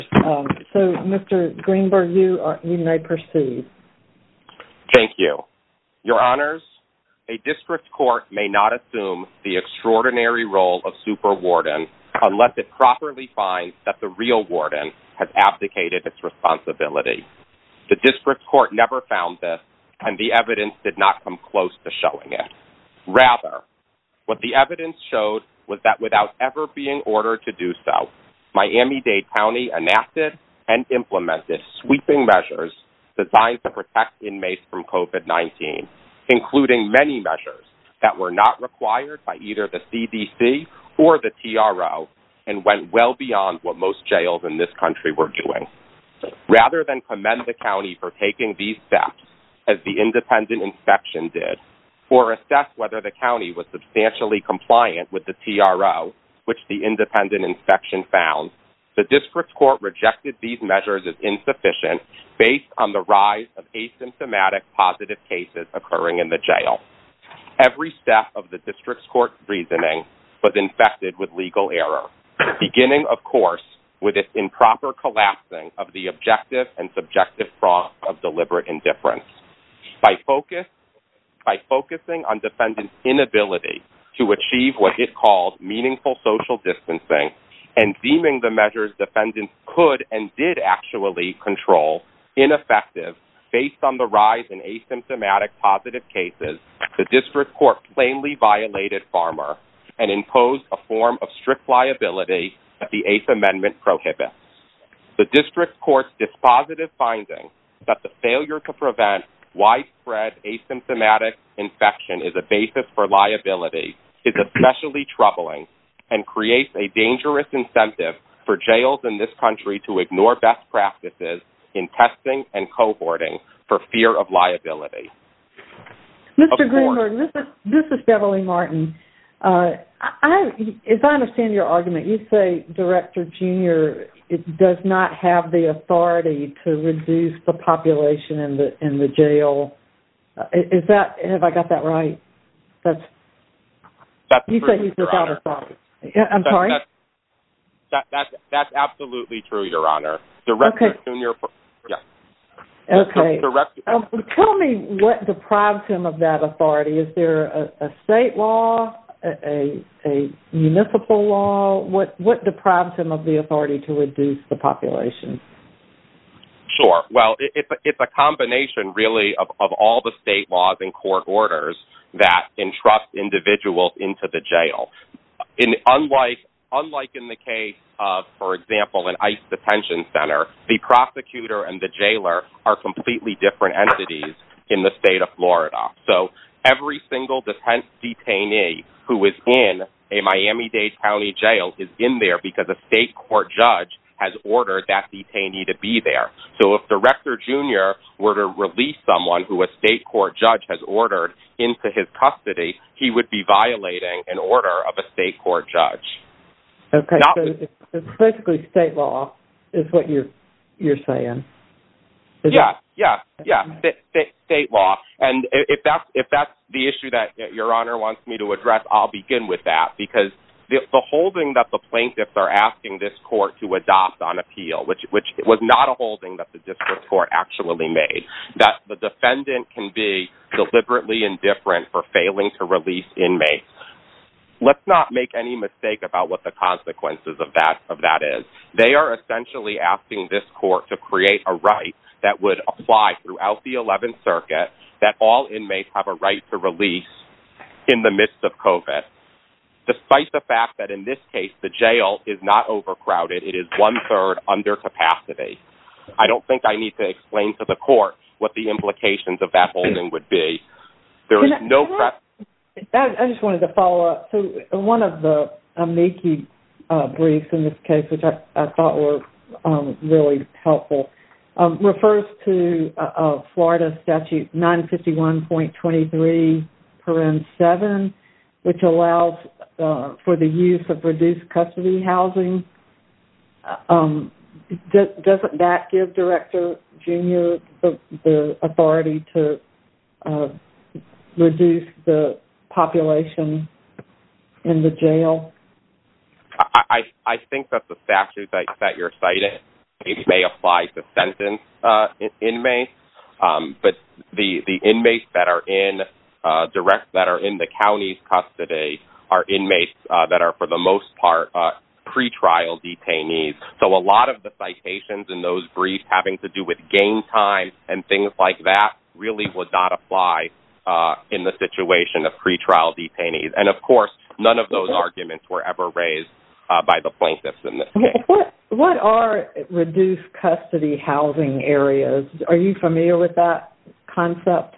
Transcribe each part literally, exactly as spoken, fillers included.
Um, so, Mister Greenberg, you, are, you may proceed. Thank you. Your Honors, a district court may not assume the extraordinary role of superwarden unless it properly finds that the real warden has abdicated its responsibility. The district court never found this, and the evidence did not come close to showing it. Rather, what the evidence showed was that without ever being ordered to do so, Miami-Dade County enacted and implemented sweeping measures designed to protect inmates from COVID nineteen, including many measures that were not required by either the C D C or the T R O and went well beyond what most jails in this country were doing. Rather than commend the county for taking these steps, as the independent inspection did, or assess whether the county was substantially compliant with the T R O, which the independent inspection found, the district court rejected these measures as insufficient based on the rise of asymptomatic positive cases occurring in the jail. Every step of the district court reasoning was infected with legal error, beginning, of course, with its improper collapsing of the objective and subjective prongs of deliberate indifference. By focus, by focusing on defendants' inability to achieve what it called meaningful social distancing and deeming the measures defendants could and did actually control ineffective based on the rise in asymptomatic positive cases, the district court plainly violated Farmer and imposed a form of strict liability that the Eighth Amendment prohibits. The district court's dispositive finding that the failure to prevent widespread asymptomatic infection is a basis for liability is especially troubling and creates a dangerous incentive for jails in this country to ignore best practices in testing and cohorting for fear of liability. Mister Greenberg, this is, this is Beverly Martin. Uh, I, as I understand your argument, you say Director Junior it does not have the authority to reduce the population in the in the jail. Uh, is that have I got that right? That's that's you true, say he's Your without Honor. authority. I'm that, sorry. That, that, that's that's absolutely true, Your Honor. Director okay. Junior. Yeah. Okay. Director, um, tell me what deprives him of that authority. Is there a, a state law? A, a municipal law? What what deprives him of the authority to reduce the population? Sure. Well, it, it's, a, it's a combination, really, of, of all the state laws and court orders that entrust individuals into the jail. In, unlike, unlike in the case of, for example, an ICE detention center, the prosecutor and the jailer are completely different entities in the state of Florida. So every single deten- detainee who is in a Miami-Dade County jail is in there because a state court judge has ordered that detainee to be there. So if Director Junior were to release someone who a state court judge has ordered into his custody, he would be violating an order of a state court judge. Okay, Not so with, it's basically state law is what you're you're saying. Is yeah, it? yeah, yeah, state, state, state law. And if that's if that's the issue that Your Honor wants me to address, I'll begin with that, because the, the holding that the plaintiffs are asking this court to adopt on appeal, which which was not a holding that the district court actually made, that the defendant can be deliberately indifferent for failing to release inmates. Let's not make any mistake about what the consequences of that of that is. They are essentially asking this court to create a right that would apply throughout the eleventh Circuit, that all inmates have a right to release in the midst of COVID, despite the fact that in this case the jail is not overcrowded. It is one-third under capacity. I don't think I need to explain to the court what the implications of that holding would be. There is I, no... Pre- I, I just wanted to follow up. So one of the amici uh, briefs in this case, which I, I thought were um, really helpful, um, refers to uh, uh, Florida statute nine fifty-one point twenty-three, paren seven, which allows uh, for the use of reduced custody housing. Um, does, doesn't that give Director Junior the, the authority to uh, reduce the population in the jail? I, I, I think that the statute that, that you're citing may apply to sentence uh, inmates, um, but the the inmates that are in uh, direct that are in the county's custody are inmates uh, that are, for the most part, uh, pretrial detainees. So a lot of the citations in those briefs having to do with game time and things like that really would not apply uh, in the situation of pretrial detainees. And, of course, none of those arguments were ever raised uh, by the plaintiffs in this case. What, what are reduced custody housing areas? Are you familiar with that concept?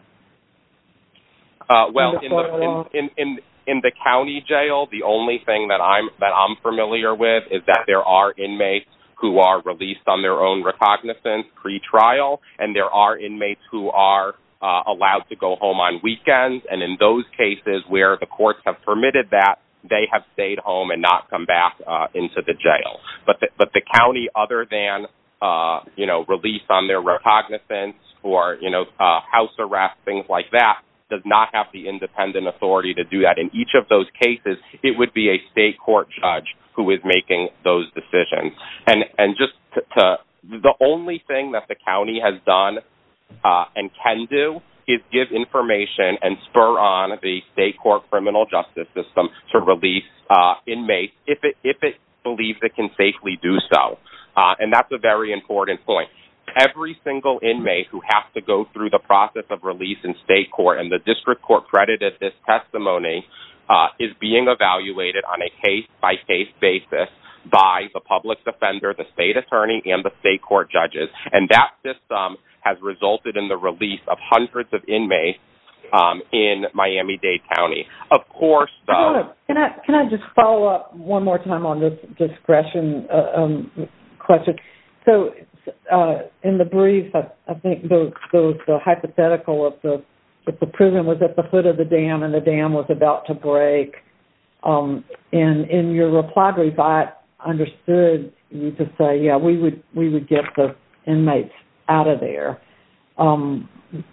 Uh, well, in the, in, in, in In the county jail, the only thing that I'm that I'm familiar with is that there are inmates who are released on their own recognizance pre-trial, and there are inmates who are uh, allowed to go home on weekends. And in those cases where the courts have permitted that, they have stayed home and not come back uh, into the jail. But the, but the county, other than uh, you know release on their recognizance or you know uh, house arrest, things like that, does not have the independent authority to do that. In each of those cases, it would be a state court judge who is making those decisions. And and just to, to the only thing that the county has done uh, and can do is give information and spur on the state court criminal justice system to release uh, inmates if it if it believes it can safely do so. Uh, and that's a very important point. Every single inmate who has to go through the process of release in state court, and the district court credited this testimony, uh, is being evaluated on a case-by-case basis by the public defender, the state attorney, and the state court judges. And that system has resulted in the release of hundreds of inmates um, in Miami-Dade County. Of course, though... Can I, can I just follow up one more time on this discretion uh, um, question? So... Uh, in the brief, I, I think there was, there was the hypothetical of the if the prison was at the foot of the dam and the dam was about to break. Um, and in your reply brief, I understood you to say, yeah, we would we would get the inmates out of there. Um,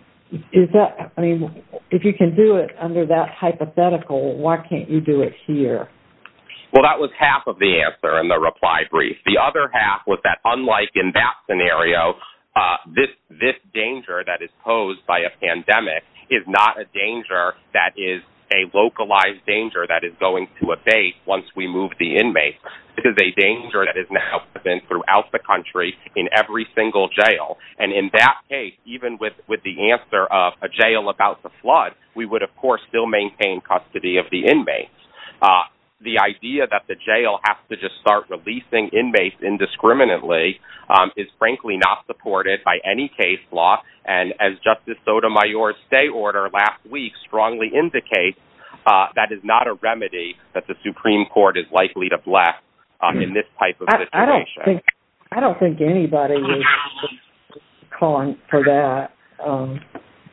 is that? I mean, if you can do it under that hypothetical, why can't you do it here? Well, that was half of the answer in the reply brief. The other half was that, unlike in that scenario, uh, this this danger that is posed by a pandemic is not a danger that is a localized danger that is going to abate once we move the inmates. This is a danger that is now present throughout the country in every single jail. And in that case, even with, with the answer of a jail about to flood, we would, of course, still maintain custody of the inmates. Uh, The idea that the jail has to just start releasing inmates indiscriminately um, is frankly not supported by any case law. And as Justice Sotomayor's stay order last week strongly indicates, uh, that is not a remedy that the Supreme Court is likely to bless um, in this type of situation. I, I don't think I don't think anybody is calling for that um,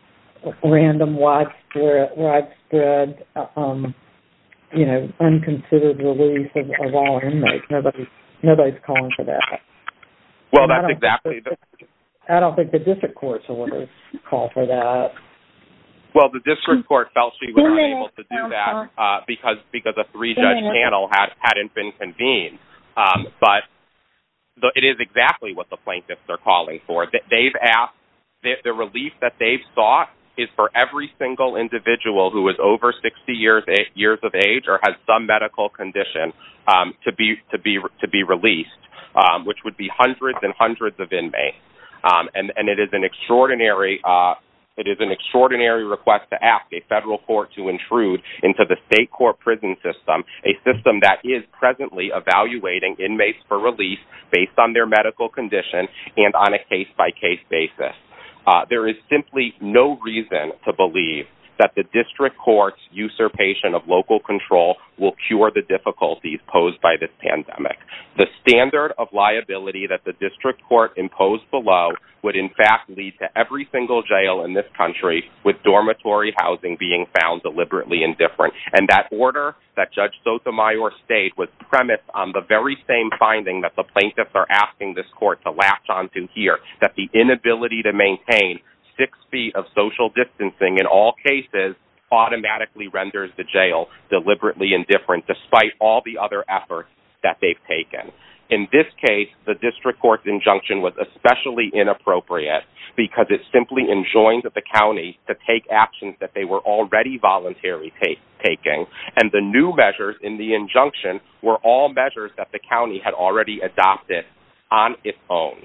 random, widespread, widespread. Um, you know, unconsidered release of, of all inmates. Nobody, nobody's calling for that. Well, and that's exactly the... I don't think the district court's orders call for that. Well, the district court felt she was unable to do that uh, because because a three-judge panel had, hadn't been convened. Um, but the, it is exactly what the plaintiffs are calling for. They've asked, the, the relief that they've sought is for every single individual who is over sixty years years of age or has some medical condition um, to be to be to be released, um, which would be hundreds and hundreds of inmates. Um, and and it is an extraordinary uh, it is an extraordinary request to ask a federal court to intrude into the state court prison system, a system that is presently evaluating inmates for release based on their medical condition and on a case by case basis. Uh, there is simply no reason to believe that the district court's usurpation of local control will cure the difficulties posed by this pandemic. The standard of liability that the district court imposed below would in fact lead to every single jail in this country with dormitory housing being found deliberately indifferent. And that order that Judge Sotomayor stayed was premised on the very same finding that the plaintiffs are asking this court to latch onto here, that the inability to maintain six feet of social distancing in all cases automatically renders the jail deliberately indifferent despite all the other efforts that they've taken. In this case, the district court's injunction was especially inappropriate because it simply enjoined the county to take actions that they were already voluntarily take, taking, and the new measures in the injunction were all measures that the county had already adopted on its own.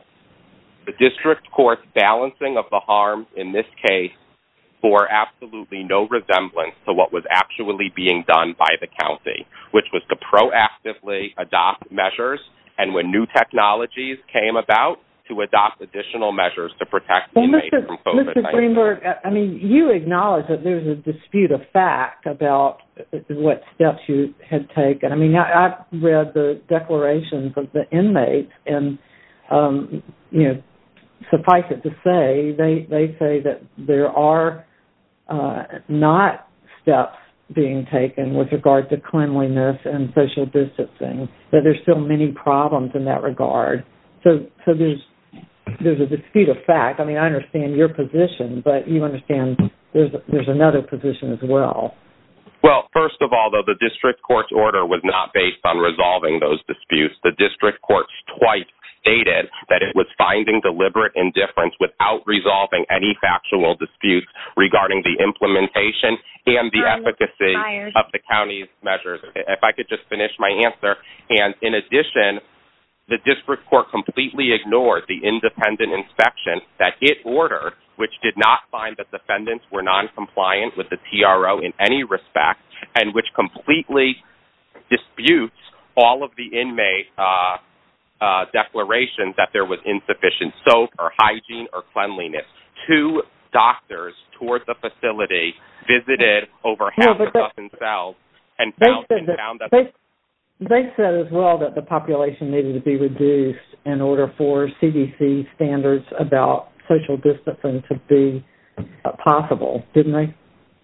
The district court's balancing of the harm in this case bore absolutely no resemblance to what was actually being done by the county, which was to proactively adopt measures, and when new technologies came about, to adopt additional measures to protect well, inmates Mister from COVID nineteen. Mister Greenberg, I mean, you acknowledge that there's a dispute of fact about what steps you had taken. I mean, I, I've read the declarations of the inmates, and, um, you know, suffice it to say, they, they say that there are uh, not steps being taken with regard to cleanliness and social distancing, that there's still many problems in that regard. So, so there's there's a dispute of fact. I mean, I understand your position, but you understand there's there's another position as well. Well, first of all, though, the district court's order was not based on resolving those disputes. The district court twice stated that it was finding deliberate indifference without resolving any factual disputes regarding the implementation and the um, efficacy fired. of the county's measures. If I could just finish my answer. And in addition, the district court completely ignored the independent inspection that it ordered, which did not find that defendants were non-compliant with the T R O in any respect, and which completely disputes all of the inmate uh, uh, declarations that there was insufficient soap or hygiene or cleanliness. Two doctors toured the facility, visited over half yeah, a dozen cells, and found, and that, found that... They, They said as well that the population needed to be reduced in order for C D C standards about social distancing to be uh, possible, didn't they?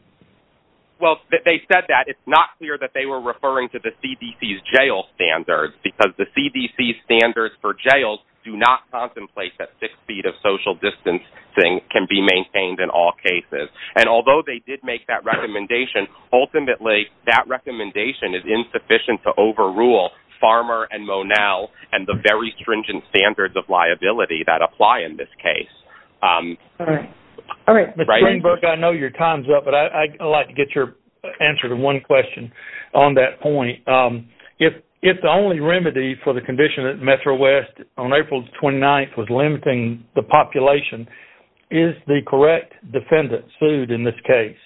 Well, they said that. It's not clear that they were referring to the C D C's jail standards, because the C D C standards for jails do not contemplate that six feet of social distancing can be maintained in all cases. And although they did make that recommendation, ultimately that recommendation is insufficient to overrule Farmer and Monell and the very stringent standards of liability that apply in this case. Um, all right. All right. Mister Right? Greenberg, I know your time's up, but I, I'd like to get your answer to one question on that point. Um, if If the only remedy for the condition at Metro West on April twenty-ninth was limiting the population, is the correct defendant sued in this case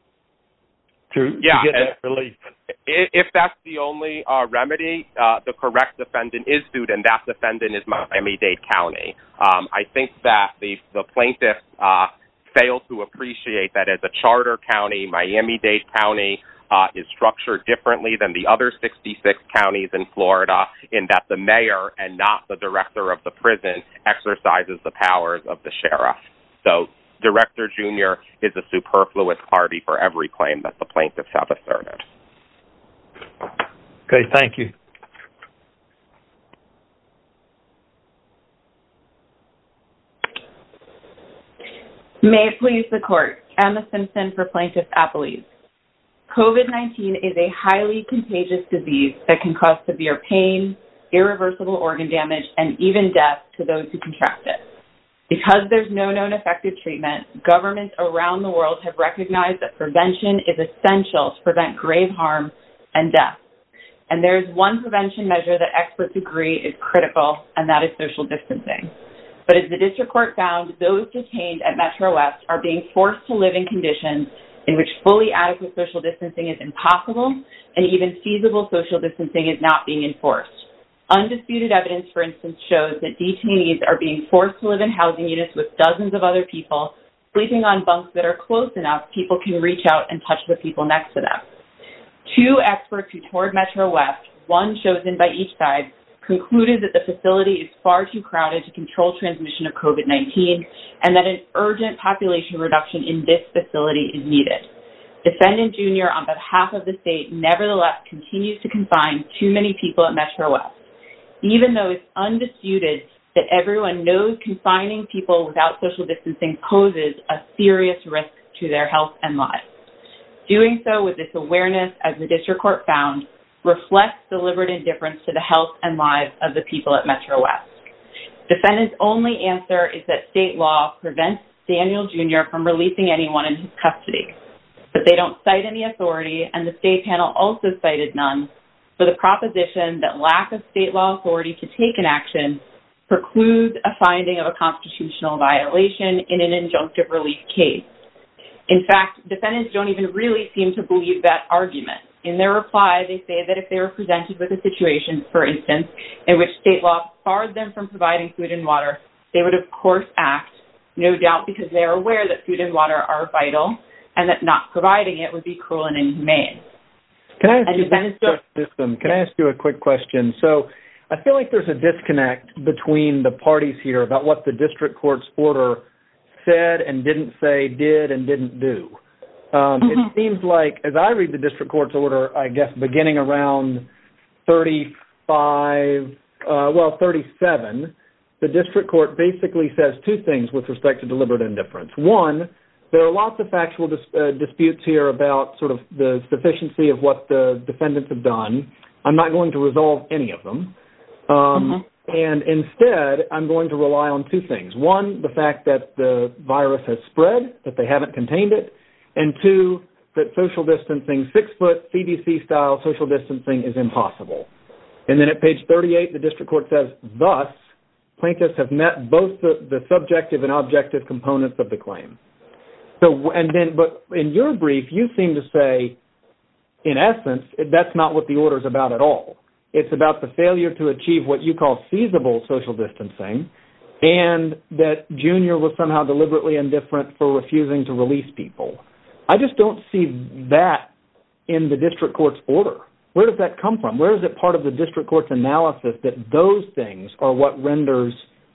to, yeah, to get that relief? If that's the only uh, remedy, uh, the correct defendant is sued, and that defendant is Miami-Dade County. Um, I think that the, the plaintiffs uh, fail to appreciate that as a charter county, Miami-Dade County Uh, is structured differently than the other sixty-six counties in Florida, in that the mayor and not the director of the prison exercises the powers of the sheriff. So Director Junior is a superfluous party for every claim that the plaintiffs have asserted. Okay, thank you. May it please the court. Emma Simpson for Plaintiff Appellees. COVID nineteen is a highly contagious disease that can cause severe pain, irreversible organ damage, and even death to those who contract it. Because there's no known effective treatment, governments around the world have recognized that prevention is essential to prevent grave harm and death. And there is one prevention measure that experts agree is critical, and that is social distancing. But as the district court found, those detained at Metro West are being forced to live in conditions in which fully adequate social distancing is impossible, and even feasible social distancing is not being enforced. Undisputed evidence, for instance, shows that detainees are being forced to live in housing units with dozens of other people, sleeping on bunks that are close enough people can reach out and touch the people next to them. Two experts who toured Metro West, one chosen by each side, concluded that the facility is far too crowded to control transmission of COVID nineteen, and that an urgent population reduction in this facility is needed. Defendant Junior, on behalf of the state, nevertheless continues to confine too many people at Metro West, even though it's undisputed that everyone knows confining people without social distancing poses a serious risk to their health and lives. Doing so with this awareness, as the district court found, reflects deliberate indifference to the health and lives of the people at Metro West. Defendant's only answer is that state law prevents Daniel Junior from releasing anyone in his custody. But they don't cite any authority, and the state panel also cited none, for the proposition that lack of state law authority to take an action precludes a finding of a constitutional violation in an injunctive relief case. In fact, defendants don't even really seem to believe that argument. In their reply, they say that if they were presented with a situation, for instance, in which state law barred them from providing food and water, they would, of course, act, no doubt because they are aware that food and water are vital and that not providing it would be cruel and inhumane. Can I ask, you, system, can I ask you a quick question? So I feel like there's a disconnect between the parties here about what the district court's order said and didn't say, did and didn't do. Um, mm-hmm. It seems like, as I read the district court's order, I guess beginning around thirty-five, uh, well, thirty-seven, the district court basically says two things with respect to deliberate indifference. One, there are lots of factual dis- uh, disputes here about sort of the sufficiency of what the defendants have done. I'm not going to resolve any of them. Um, mm-hmm. And instead, I'm going to rely on two things. One, the fact that the virus has spread, that they haven't contained it. And two, that social distancing, six-foot C D C-style social distancing is impossible. And then at page thirty-eight, the district court says, thus, plaintiffs have met both the, the subjective and objective components of the claim. So, and then, but in your brief, you seem to say, in essence, that's not what the order is about at all. It's about the failure to achieve what you call feasible social distancing, and that Junior was somehow deliberately indifferent for refusing to release people. I just don't see that in the district court's order. Where does that come from? Where is it part of the district court's analysis that those things are what renders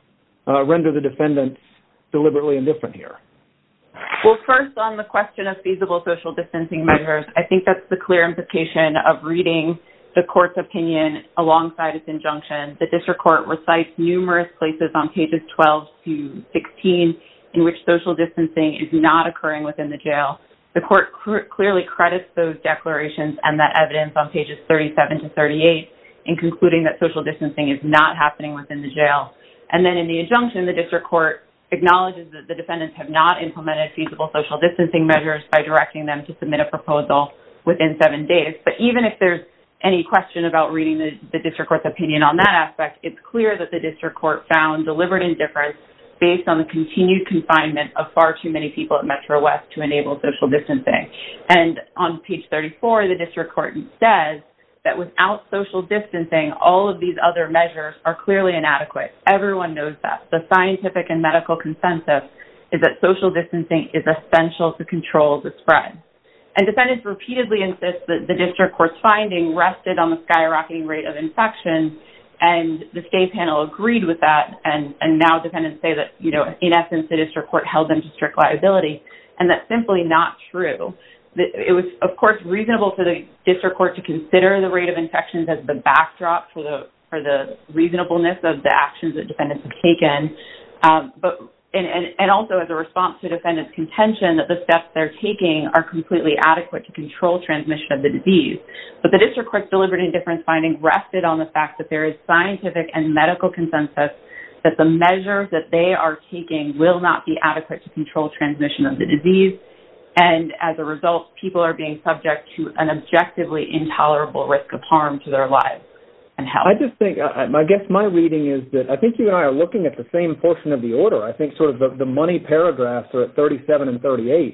uh, render the defendants deliberately indifferent here? Well, first, on the question of feasible social distancing measures, I think that's the clear implication of reading the court's opinion alongside its injunction. The district court recites numerous places on pages twelve to sixteen in which social distancing is not occurring within the jail. The court cr- clearly credits those declarations and that evidence on pages thirty-seven to thirty-eight in concluding that social distancing is not happening within the jail. And then in the injunction, the district court acknowledges that the defendants have not implemented feasible social distancing measures by directing them to submit a proposal within seven days. But even if there's any question about reading the, the district court's opinion on that aspect, it's clear that the district court found deliberate indifference based on the continued confinement of far too many people at Metro West to enable social distancing. And on page thirty-four, the district court says that without social distancing, all of these other measures are clearly inadequate. Everyone knows that. The scientific and medical consensus is that social distancing is essential to control the spread. And defendants repeatedly insist that the district court's finding rested on the skyrocketing rate of infection, and the state panel agreed with that, and, and now defendants say that, you know, in essence, the district court held them to strict liability, and that's simply not true. It was, of course, reasonable for the district court to consider the rate of infections as the backdrop for the for the reasonableness of the actions that defendants have taken, um, but and, and, and also as a response to defendants' contention that the steps they're taking are completely adequate to control transmission of the disease. But the district court's deliberate indifference finding rested on the fact that there is scientific and medical consensus that the measures that they are taking will not be adequate to control transmission of the disease. And as a result, people are being subject to an objectively intolerable risk of harm to their lives and health. I just think, I, I guess my reading is that I think you and I are looking at the same portion of the order. I think sort of the, the money paragraphs are at thirty-seven and thirty-eight.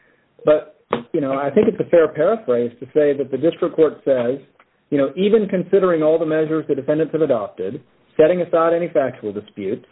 But, you know, I think it's a fair paraphrase to say that the district court says, you know, even considering all the measures the defendants have adopted, setting aside any factual disputes,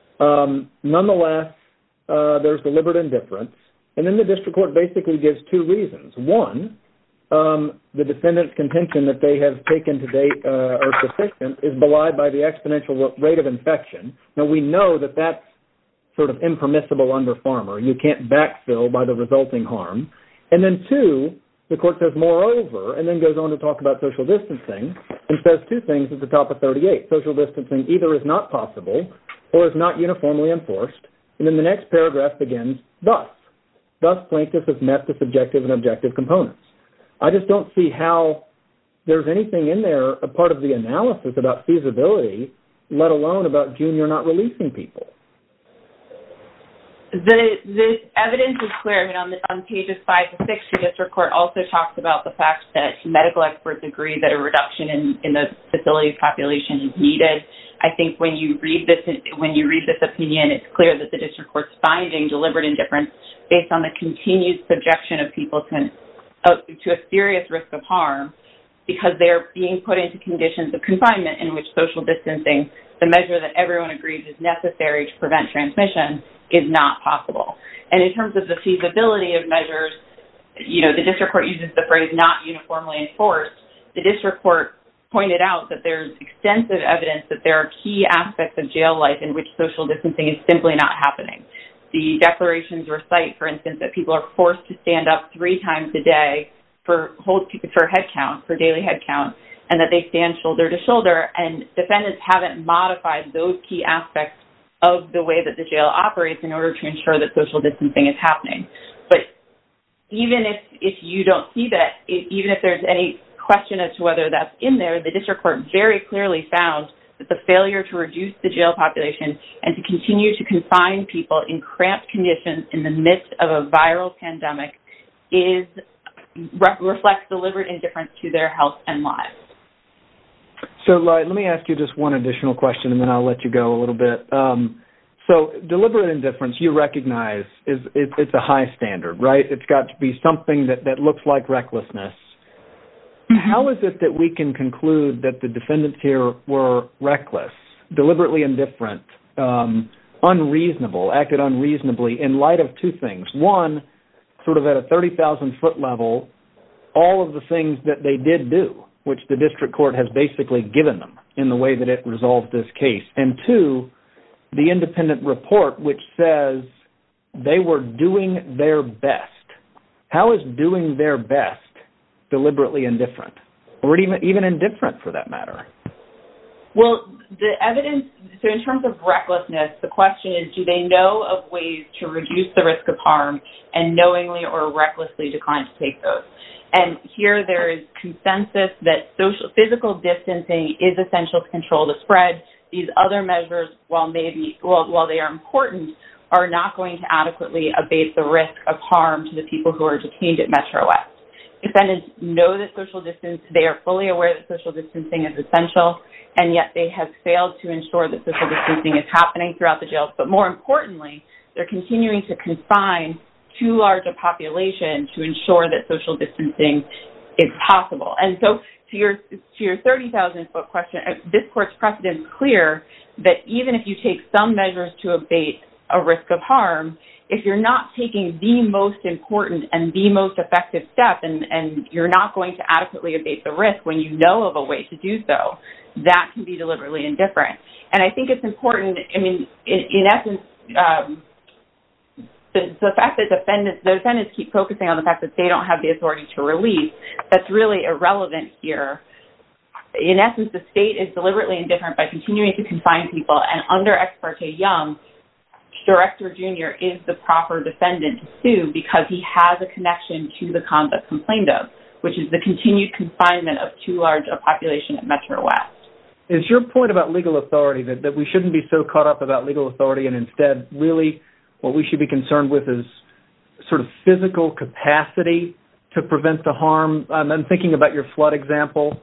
um, nonetheless, uh, there's deliberate indifference. And then the district court basically gives two reasons. One, um, the defendant's contention that they have taken to date uh, are sufficient is belied by the exponential rate of infection. Now, we know that that's sort of impermissible under Farmer. You can't backfill by the resulting harm. And then two, the court says moreover, and then goes on to talk about social distancing and says two things at the top of thirty-eight. Social distancing either is not possible or is not uniformly enforced. And then the next paragraph begins, thus. Thus, plaintiffs have met the subjective and objective components. I just don't see how there's anything in there, a part of the analysis about feasibility, let alone about Junior not releasing people. The the evidence is clear. I mean, on the, on pages five to six, the district court also talks about the fact that medical experts agree that a reduction in, in the facility's population is needed. I think when you read this when you read this opinion, it's clear that the district court's finding deliberate indifference based on the continued subjection of people to uh, to a serious risk of harm because they're being put into conditions of confinement in which social distancing, the measure that everyone agrees is necessary to prevent transmission, is not possible. And in terms of the feasibility of measures, you know, the district court uses the phrase not uniformly enforced. The district court pointed out that there's extensive evidence that there are key aspects of jail life in which social distancing is simply not happening. The declarations recite, for instance, that people are forced to stand up three times a day for hold for head count, for daily head count, and that they stand shoulder to shoulder, and defendants haven't modified those key aspects of the way that the jail operates in order to ensure that social distancing is happening. But even if, if you don't see that, if, even if there's any question as to whether that's in there, the district court very clearly found that the failure to reduce the jail population and to continue to confine people in cramped conditions in the midst of a viral pandemic is re- reflects deliberate indifference to their health and lives. So, Lloyd, let me ask you just one additional question, and then I'll let you go a little bit. Um, so, deliberate indifference, you recognize, is it, it's a high standard, right? It's got to be something that, that looks like recklessness. Mm-hmm. How is it that we can conclude that the defendants here were reckless, deliberately indifferent, um, unreasonable, acted unreasonably in light of two things? One, sort of at a thirty thousand foot level, all of the things that they did do, which the district court has basically given them in the way that it resolved this case. And two, the independent report, which says they were doing their best. How is doing their best deliberately indifferent, or even, even indifferent for that matter? Well, the evidence, so in terms of recklessness, the question is, do they know of ways to reduce the risk of harm and knowingly or recklessly decline to take those? And here there is consensus that social physical distancing is essential to control the spread. These other measures, while maybe while, while they are important, are not going to adequately abate the risk of harm to the people who are detained at Metro West. Defendants know that social distance, they are fully aware that social distancing is essential, and yet they have failed to ensure that social distancing is happening throughout the jails. But more importantly, they're continuing to confine too large a population to ensure that social distancing is possible. And so to your to your thirty thousand foot question, this court's precedent is clear that even if you take some measures to abate a risk of harm, if you're not taking the most important and the most effective step and, and you're not going to adequately abate the risk when you know of a way to do so, that can be deliberately indifferent. And I think it's important, I mean, in, in essence, um, The, the fact that defendants, the defendants keep focusing on the fact that they don't have the authority to release, that's really irrelevant here. In essence, the state is deliberately indifferent by continuing to confine people, and under Ex parte Young, Director Junior is the proper defendant to sue because he has a connection to the conduct complained of, which is the continued confinement of too large a population at Metro West. Is your point about legal authority that, that we shouldn't be so caught up about legal authority and instead really what we should be concerned with is sort of physical capacity to prevent the harm? Um, I'm thinking about your flood example.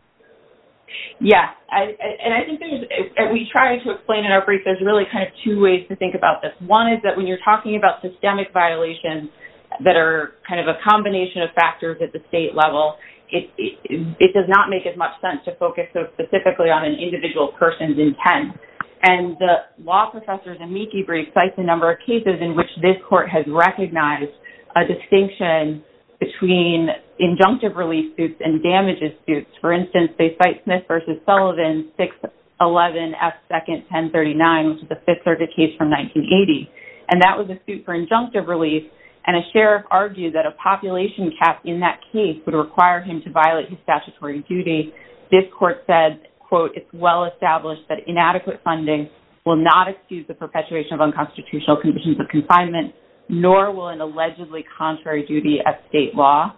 Yes, I, and I think there's, and we try to explain in our brief, there's really kind of two ways to think about this. One is that when you're talking about systemic violations that are kind of a combination of factors at the state level, it, it, it does not make as much sense to focus so specifically on an individual person's intent. And the law professor's amici brief cites a number of cases in which this court has recognized a distinction between injunctive relief suits and damages suits. For instance, they cite Smith versus Sullivan, six eleven F second ten thirty-nine, which is a Fifth Circuit case from nineteen eighty. And that was a suit for injunctive relief, and a sheriff argued that a population cap in that case would require him to violate his statutory duty. This court said, quote, it's well established that inadequate funding will not excuse the perpetuation of unconstitutional conditions of confinement, nor will an allegedly contrary duty of state law.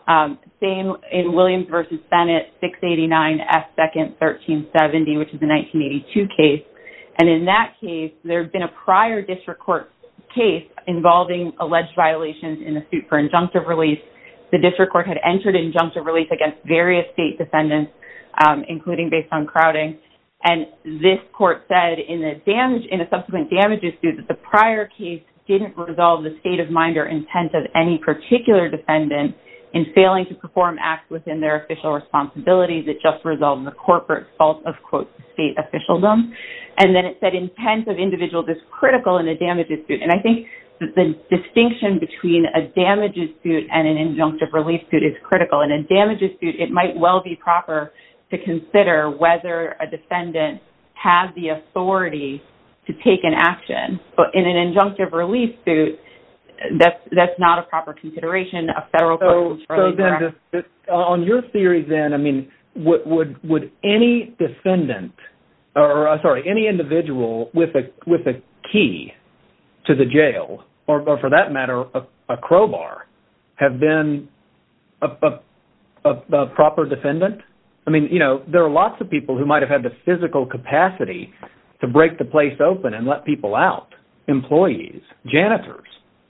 Um, same in Williams versus Bennett, six eighty-nine F second thirteen seventy, which is a nineteen eighty-two case. And in that case, there had been a prior district court case involving alleged violations in the suit for injunctive relief. The district court had entered injunctive relief against various state defendants, um, including based on crowding. And this court said in the damage, in a subsequent damages suit that the prior case didn't resolve the state of mind or intent of any particular defendant in failing to perform acts within their official responsibilities. It just resolved the corporate fault of, quote, state officialdom. And then it said intent of individuals is critical in a damages suit. And I think that the distinction between a damages suit and an injunctive relief suit is critical. In a damages suit, it might well be proper to consider whether a defendant has the authority to take an action. But in an injunctive relief suit, that's that's not a proper consideration. A federal court so, so then, this, this, on your theory, then, I mean, would would, would any defendant, or uh, sorry, any individual with a with a key to the jail, or, or for that matter, a, a crowbar, have been a, a, a, a proper defendant? I mean, you know, there are lots of people who might have had the physical capacity to break the place open and let people out, employees, janitors.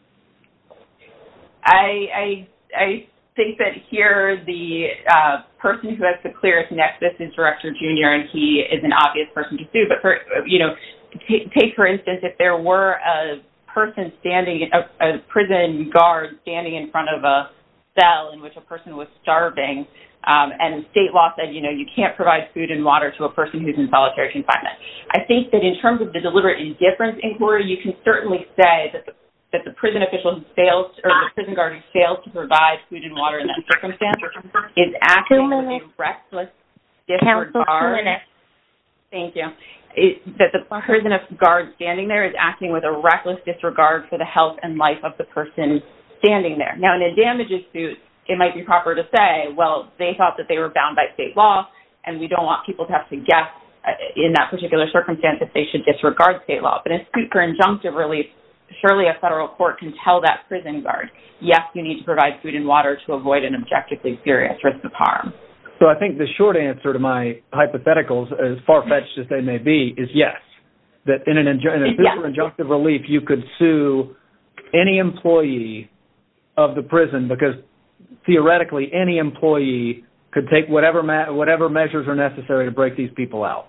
I, I, I think that here the uh, person who has the clearest nexus is Director Junior, and he is an obvious person to sue. But, for, you know, t- take, for instance, if there were a person standing, a, a prison guard standing in front of a cell in which a person was starving, um, and state law said, you know, you can't provide food and water to a person who's in solitary confinement. I think that in terms of the deliberate indifference inquiry, you can certainly say that the that the prison official who fails, or the prison guard who fails to provide food and water in that circumstance is acting with a reckless disregard. Thank you. It, that the prison guard standing there is acting with a reckless disregard for the health and life of the person standing there. Now, in a damages suit, it might be proper to say, well, they thought that they were bound by state law, and we don't want people to have to guess in that particular circumstance if they should disregard state law. But in a suit for injunctive relief, surely a federal court can tell that prison guard, yes, you need to provide food and water to avoid an objectively serious risk of harm. So I think the short answer to my hypotheticals, as far-fetched as they may be, is yes. That in, an inju- in a suit for injunctive relief, you could sue any employee of the prison because theoretically any employee could take whatever ma- whatever measures are necessary to break these people out.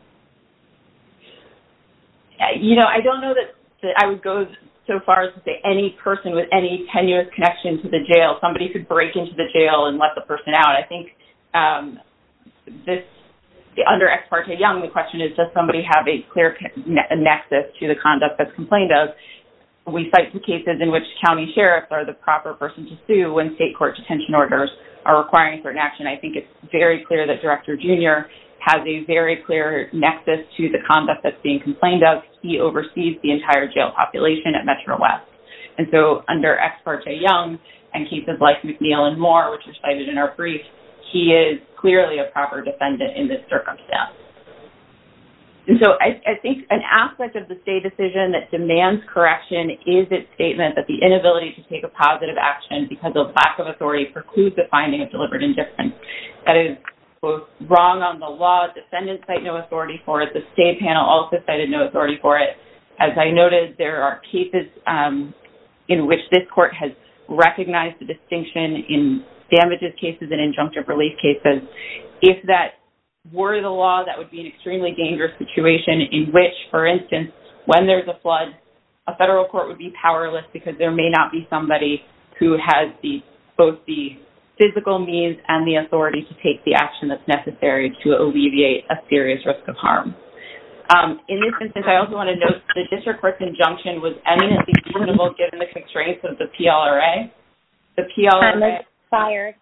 You know, I don't know that, that I would go so far as to say any person with any tenuous connection to the jail, somebody could break into the jail and let the person out. I think um, this, under Ex parte Young, the question is, does somebody have a clear ne- nexus to the conduct that's complained of? We cite the cases in which county sheriffs are the proper person to sue when state court detention orders are requiring certain action. I think it's very clear that Director Junior has a very clear nexus to the conduct that's being complained of. He oversees the entire jail population at Metro West. And so under Ex parte Young and cases like McNeil and Moore, which are cited in our brief, he is clearly a proper defendant in this circumstance. And so I, I think an aspect of the stay decision that demands correction is its statement that the inability to take a positive action because of lack of authority precludes the finding of deliberate indifference. That is both wrong on the law. Defendants cite no authority for it. The stay panel also cited no authority for it. As I noted, there are cases um, in which this court has recognized the distinction in damages cases and injunctive relief cases. If that were the law, that would be an extremely dangerous situation in which, for instance, when there's a flood, a federal court would be powerless because there may not be somebody who has the both the physical means and the authority to take the action that's necessary to alleviate a serious risk of harm. Um, in this instance, I also want to note the district court's injunction was eminently reasonable given the constraints of the P L R A. The P L R A... Time expired.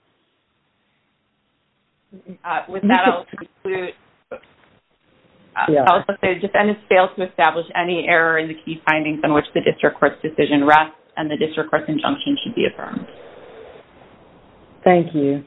Uh, with that, I'll conclude. Uh, yeah. I'll also say defendants failed to establish any error in the key findings on which the district court's decision rests, and the district court's injunction should be affirmed. Thank you.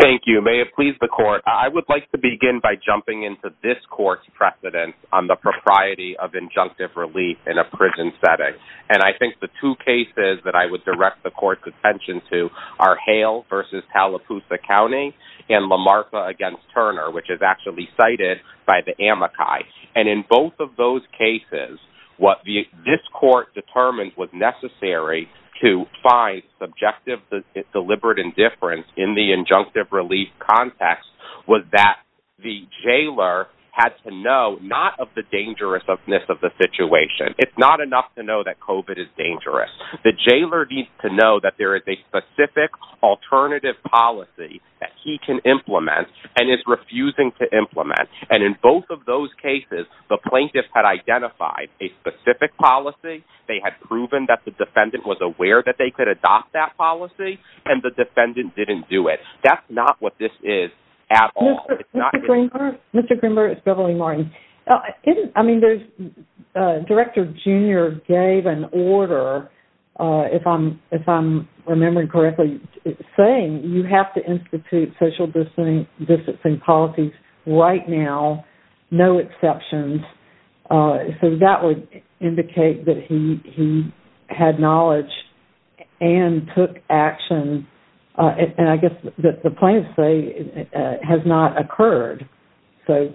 Thank you. May it please the court, I would like to begin by jumping into this court's precedent on the propriety of injunctive relief in a prison setting. And I think the two cases that I would direct the court's attention to are Hale versus Tallapoosa County and Lamarca against Turner, which is actually cited by the amici. And in both of those cases, what the, this court determined was necessary to find subjective de- deliberate indifference in the injunctive relief context was that the jailer had to know not of the dangerousness of the situation. It's not enough to know that COVID is dangerous. The jailer needs to know that there is a specific alternative policy that he can implement and is refusing to implement. And in both of those cases, the plaintiff had identified a specific policy. They had proven that the defendant was aware that they could adopt that policy, and the defendant didn't do it. That's not what this is at all. Mister It's not, Mister Greenberg, Mister Greenberg, it's Beverly Martin. Uh, isn't, I mean, there's uh, Director Junior gave an order, uh, if I'm if I'm remembering correctly, saying you have to institute social distancing, distancing policies right now, no exceptions. Uh, so that would indicate that he he had knowledge and took action. Uh, and, and I guess the, the plaintiffs say uh, has not occurred. So,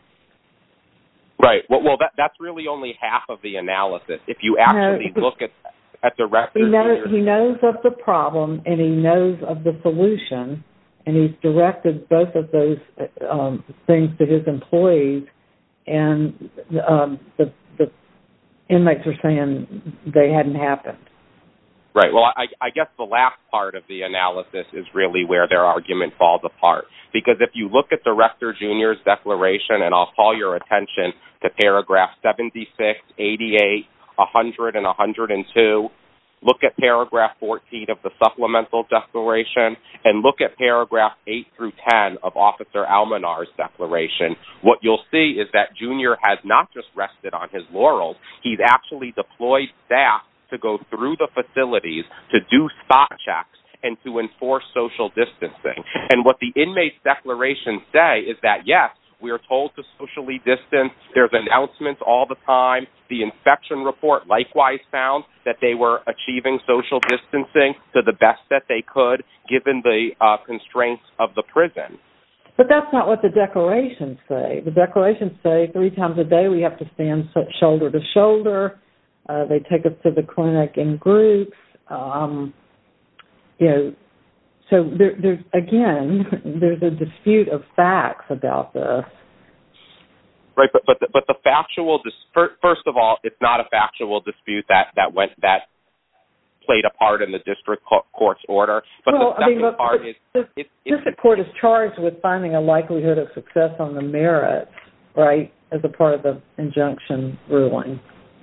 right. Well, well, that that's really only half of the analysis. If you actually no, look at at the record, he knows he knows of the problem and he knows of the solution, and he's directed both of those um, things to his employees, and um, the the inmates are saying they hadn't happened. Right. Well, I, I guess the last part of the analysis is really where their argument falls apart. Because if you look at Director Junior's declaration, and I'll call your attention to paragraph seventy-six, eighty-eight, one hundred, and one hundred two, look at paragraph fourteen of the supplemental declaration, and look at paragraph eight through ten of Officer Almanar's declaration, what you'll see is that Junior has not just rested on his laurels, he's actually deployed staff to go through the facilities to do spot checks and to enforce social distancing. And what the inmates' declarations say is that, yes, we are told to socially distance. There's announcements all the time. The inspection report likewise found that they were achieving social distancing to the best that they could, given the uh, constraints of the prison. But that's not what the declarations say. The declarations say three times a day we have to stand shoulder to shoulder. Uh, they take us to the clinic in groups. Um, you know, so there, there's again, there's a dispute of facts about this. Right, but but the, but the factual dis- first of all, it's not a factual dispute that, that went that played a part in the district court's order. But well, the second I mean, look, part the, is the it, district court is charged with finding a likelihood of success on the merits, right, as a part of the injunction ruling.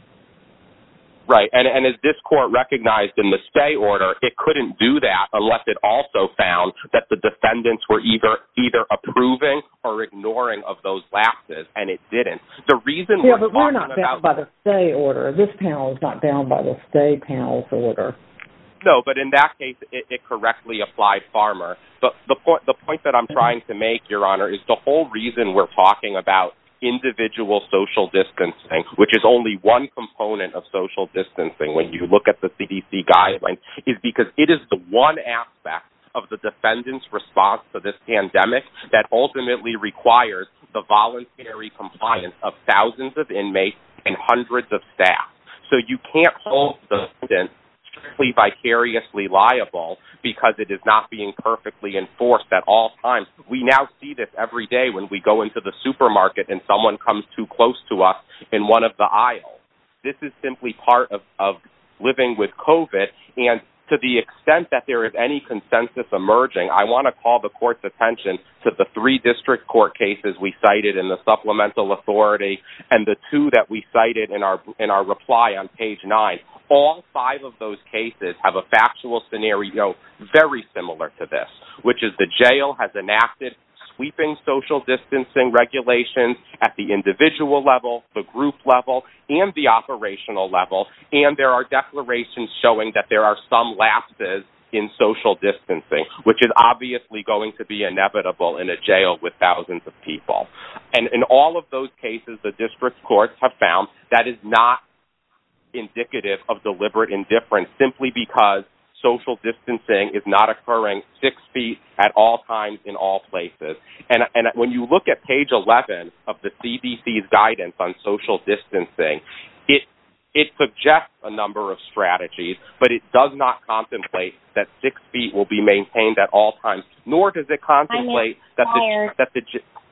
Right, and, and as this court recognized in the stay order, it couldn't do that unless it also found that the defendants were either either approving or ignoring of those lapses, and it didn't. The reason yeah, we're but we're talking not about bound by the stay order. This panel is not bound by the stay panel's order. No, but in that case, it, it correctly applied Farmer. But the point the point that I'm trying to make, Your Honor, is the whole reason we're talking about individual social distancing, which is only one component of social distancing when you look at the C D C guidelines, is because it is the one aspect of the defendant's response to this pandemic that ultimately requires the voluntary compliance of thousands of inmates and hundreds of staff. So you can't hold the defendant strictly vicariously liable because it is not being perfectly enforced at all times. We now see this every day when we go into the supermarket and someone comes too close to us in one of the aisles. This is simply part of, of living with COVID, and to the extent that there is any consensus emerging, I want to call the court's attention to the three district court cases we cited in the supplemental authority and the two that we cited in our in our reply on page nine. All five of those cases have a factual scenario very similar to this, which is the jail has enacted sweeping social distancing regulations at the individual level, the group level, and the operational level, and there are declarations showing that there are some lapses in social distancing, which is obviously going to be inevitable in a jail with thousands of people. And in all of those cases, the district courts have found that is not indicative of deliberate indifference simply because social distancing is not occurring six feet at all times in all places. And, and when you look at page eleven of the C D C's guidance on social distancing, it it suggests a number of strategies, but it does not contemplate that six feet will be maintained at all times, nor does it contemplate that the, that the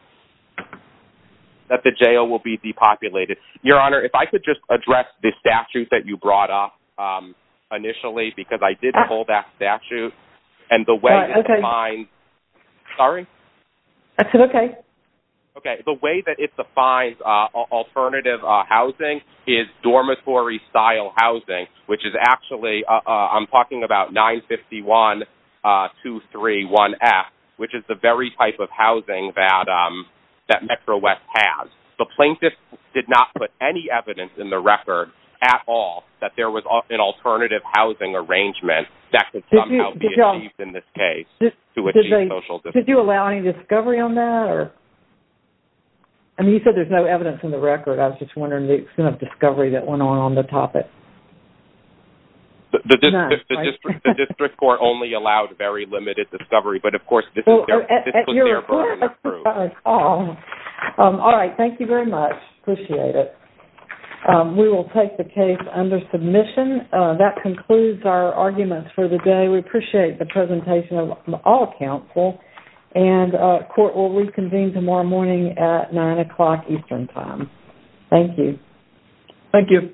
that the jail will be depopulated. Your Honor, if I could just address the statute that you brought up um, initially, because I did pull that statute, and the way right, it okay. defines... Sorry? I said okay. Okay, the way that it defines uh, alternative uh, housing is dormitory-style housing, which is actually, uh, uh, I'm talking about nine fifty-one two thirty-one F, which is the very type of housing that um, that Metro West has. The plaintiff did not put any evidence in the record at all that there was an alternative housing arrangement that could did somehow you, be achieved in this case did, to did achieve they, social distancing. Did you allow any discovery on that? Or I mean, you said there's no evidence in the record. I was just wondering the extent of discovery that went on on the topic. The, the, dis- None, the, the, right? district, the district court only allowed very limited discovery, but of course this, well, is their, at, this at was your their burden of proof. Oh. Um, all right, thank you very much. Appreciate it. Um, we will take the case under submission. Uh, that concludes our arguments for the day. We appreciate the presentation of all counsel, and uh, court will reconvene tomorrow morning at nine o'clock Eastern Time. Thank you. Thank you.